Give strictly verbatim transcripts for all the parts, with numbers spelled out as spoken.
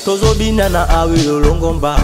Tozobina na awi olongomba,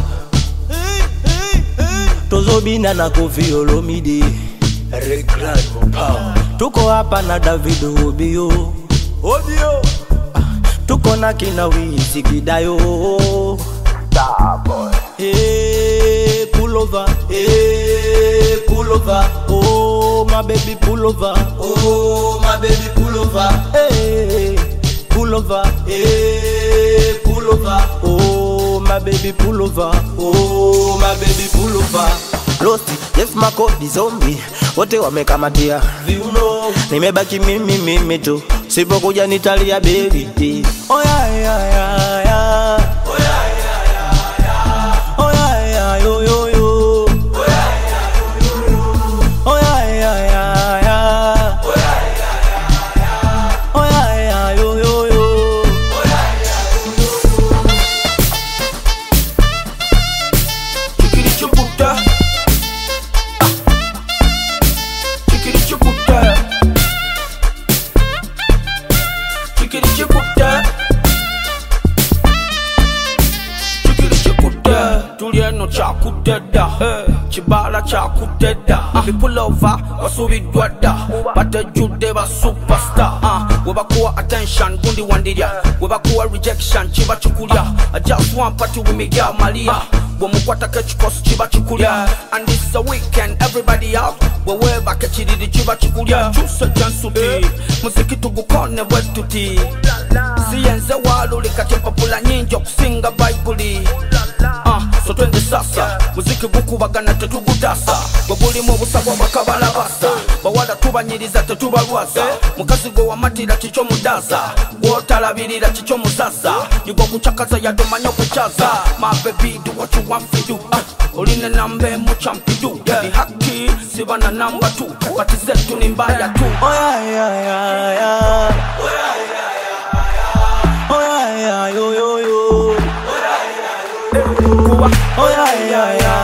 tozobina na Koffi Olomide, Recline Power. Tuko hapa na David Obio, Obio. Tuko na kina Wizzy Kidayo, Starboy. Hey, pull over, hey, pull over. Oh my baby, pull over. Oh my baby, pull over. Hey, pull over. Hey, pull over. Oh my baby, pull over. Oh my baby, pull over. Losti, yes mako di zombie. Wote wamekamatia viuno, nimebaki mimi mimi tu. Sipokuja nitalia baby. Oh yeah yeah yeah yeah. Oh yeah yeah yeah yeah. Oh yeah yeah yo yo yo. Oh yeah yeah yo yo yo. Oh yeah yeah yeah yeah. Oh yeah yeah yeah yeah. Oh yeah yeah yo yo yo. Oh yeah yeah yo yo yo. Chikiri chuputa. Chikiri chuputa. Chikiri chuputa. Chikiri chuputa. Tulieno chakuteda, chibala chakuteda. We pull over, wasubi dwada. Bata jude ba superstar. Webakuwa attention, gundi wandiria. Webakuwa rejection, chiba chukulia. I just want party with me girl Malia. Womukwata kechikos chiba chukulia. And it's a weekend, everybody out. Wewe ba kechiri chiba chukulia. Chusa jansuti, muziki tugukone wetuti. Siyenze walu likatempa pula nyinjo kusinga Bible. Ah, so twende sasa, muziki gukubagana tetugudasa. Gwebuli mu busabwa bakabala basa. Bawala tubanyiriza tetubalwaza. Mukazi go wamatira chicho mudaza. Wotalabirira chicho musasa. Yugo kuchakaza yadomanya kuchaza. My baby do what you want to do. Ah, oline nambe mu champidu. Ni haki sibana number two. But zetu ni mbaya tu. Oh yeah yeah yeah yeah. Oh yeah yeah yeah yeah. Oh yeah yeah yo yo yo. Oh yeah yeah yeah. Oh yeah yeah yeah.